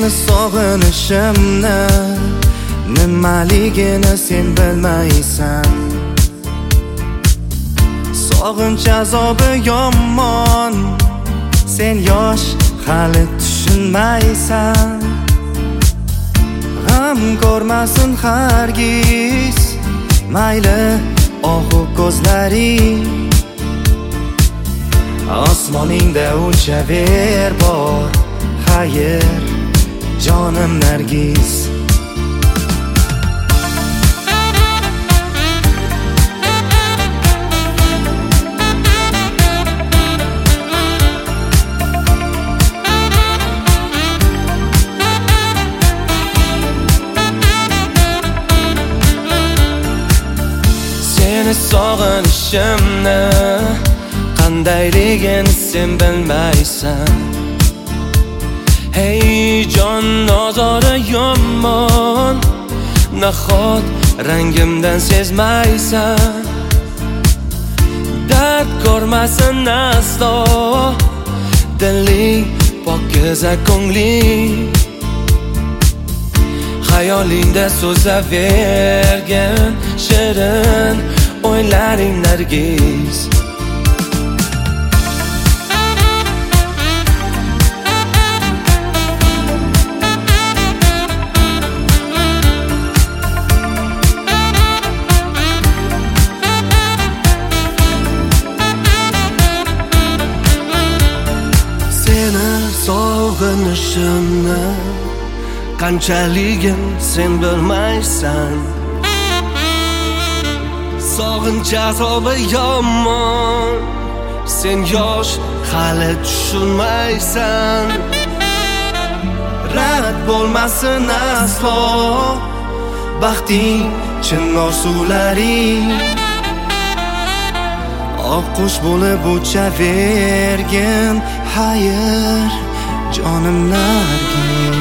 Seni sog'inishimni nimaligini sen bilmaysan. Sog'inch azobi yomon, sen yosh hali tushunmaysan. G'am ko'rmasin hargiz mayli ohu ko'zlaring. Osmoningda o'chaver bor xayr jonim Nargiz. Seni sog'inishimni qandayligini sen bilmaysan. Hey jon nozori yomon, nahot rangimdan sezmaysan. Dard ko'rmasin aslo diling pokiza ko'ngling. Xayolingda so'zavergan shirin o'ylaring Nargiz. Seni sog'inishimni qanchaligin sen bilmaysan. Sog'inch azobi yomon, sen yosh hali tushunmaysan. Rad bo'lmasin aslo baxting chin orzularing. Oqqush bo'lib uchavergin xayr jonim Nargiz.